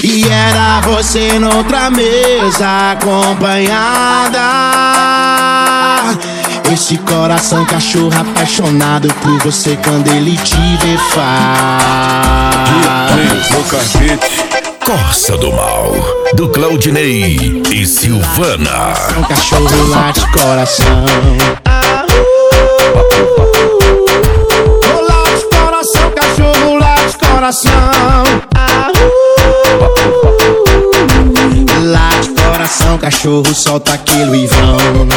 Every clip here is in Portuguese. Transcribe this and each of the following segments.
E era você noutra mesa acompanhada. Esse coração cachorro apaixonado por você quando ele te vê Corsa do Mal, do Claudinei e Silvana. Um cachorro late coração. Late coração, cachorro late coração. Late coração, cachorro solta aquele Ivão.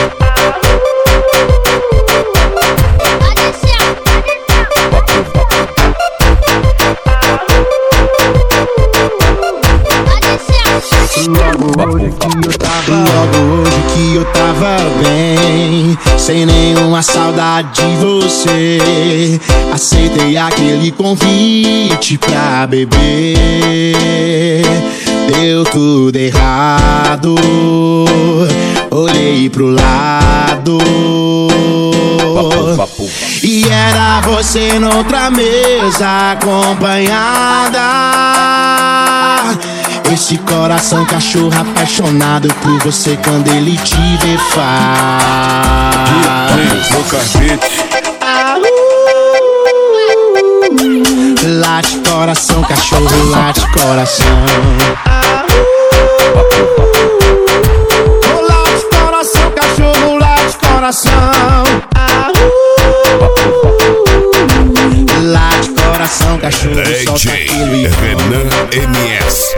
Logo hoje que eu tava bem, sem nenhuma saudade de você, aceitei aquele convite pra beber. Deu tudo errado, olhei pro lado e era você noutra mesa acompanhada. Esse coração cachorro apaixonado por você quando ele te vê late coração, cachorro late coração. Late coração, cachorro late coração. Late coração, cachorro solta aquele Renan MS.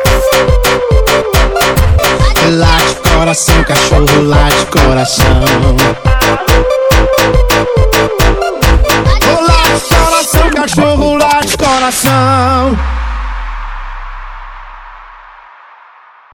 Late coração, cachorro late coração. Late coração, cachorro late coração.